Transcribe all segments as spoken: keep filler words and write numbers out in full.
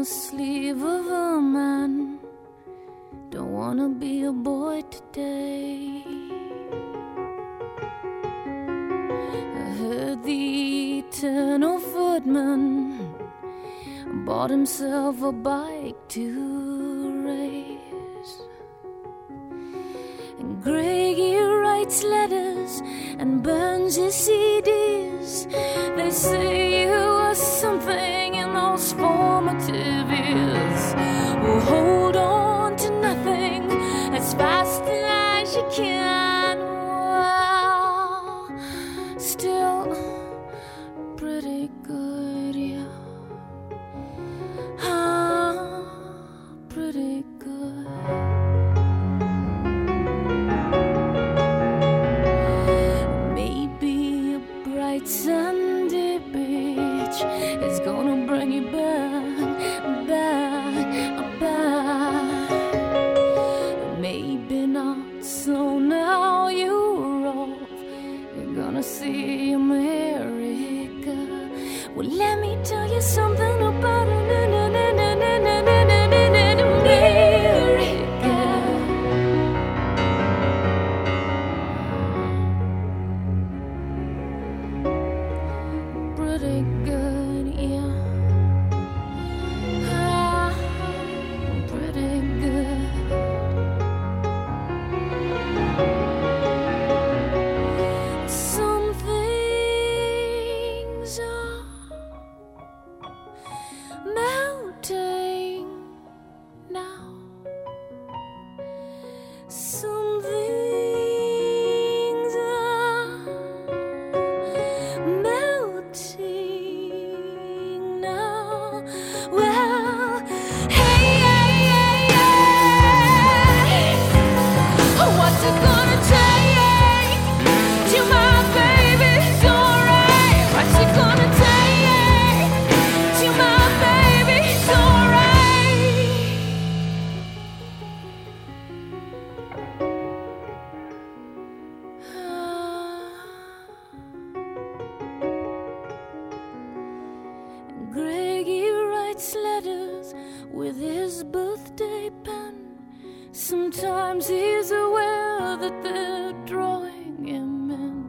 the sleeve of a man. Don't wanna be a boy today. I heard the eternal footman bought himself a bike to race. And Greggy writes letters and burns his C Ds. They say you were something in those formative years. Well, hold on to nothing as fast as you can. Well, still pretty good, yeah. Ah, pretty good. Maybe a bright Sunday beach is gonna bring you back, back, back. Maybe not, so now you're off. You're gonna see America. Well, let me tell you something about it. America. Pretty good, yeah. Ah, pretty good. Some things are melting now. Some things are melting now. Well, hey, hey, hey, hey. What's it gonna take till my baby's alright? What's it gonna take till my baby's alright? Greggy writes letters with his birthday pen. Sometimes he's aware that they're drawing him in.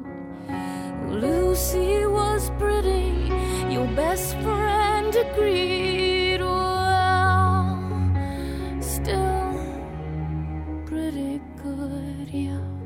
Lucy was pretty, your best friend agreed. Well, still pretty good, yeah.